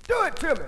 Do it to me.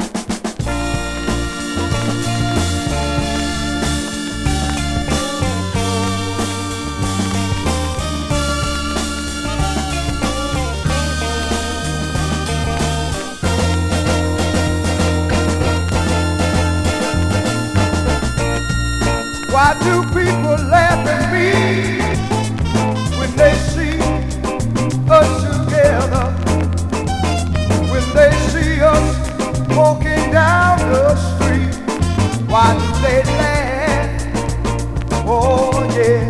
Why do people laugh at me when they see us together? When they see us walking down the street, why do they laugh? Oh yeah.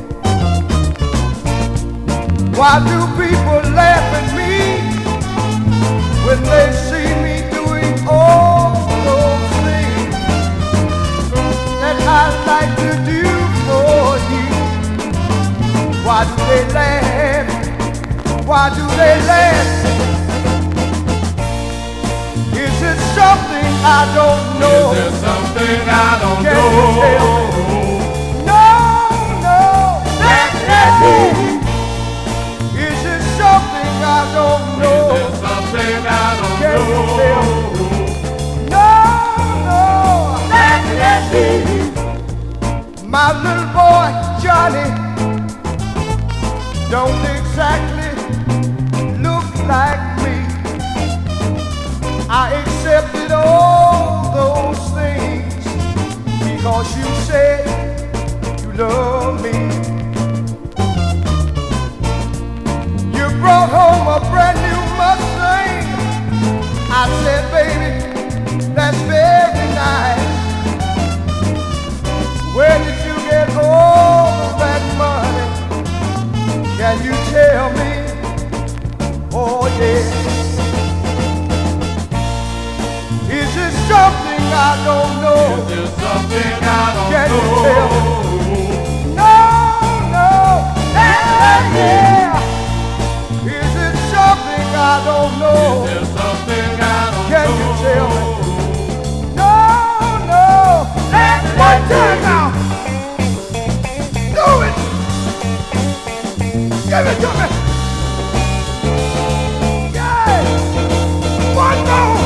Why do people laugh at me when they see me doing all those things that I like to do for you? Why do they laugh? Why do they laugh? Is it something I don't know? Is there something I don't Can know? you tell me? No, that's it. Is it something I don't know? Is there something I don't Can know? you tell me? No, that's it. My little boy Johnny don't exactly look like me. I accepted all those things because you said you love me. You brought home a brand new Mustang. I said, baby, that's very nice. Where did you get all that money? Can you tell me? Oh yeah. Is it something I don't know? Is there something I don't Can you know? tell me? No, yeah. Is it something I don't know? Is there something I don't Can know? you tell me? No, one time now. Do it. Give it to me. Yeah. One more.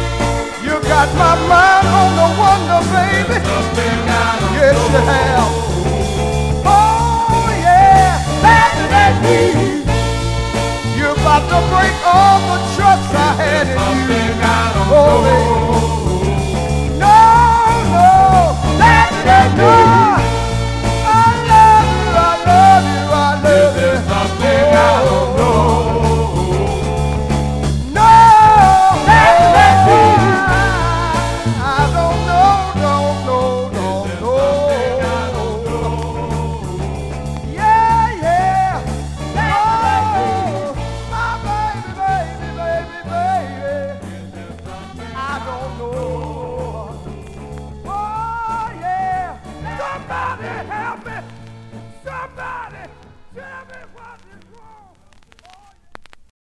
You got my mind on the wonder, baby. Something I don't Yes, you know. have.